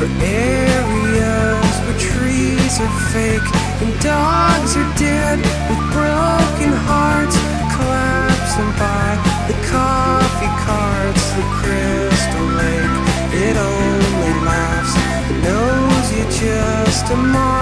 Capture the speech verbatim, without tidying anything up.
for areas where trees are fake and dogs are dead with broken hearts, collapsing by the coffee carts, the crystal lake. It only laughs, it knows you're just a monster.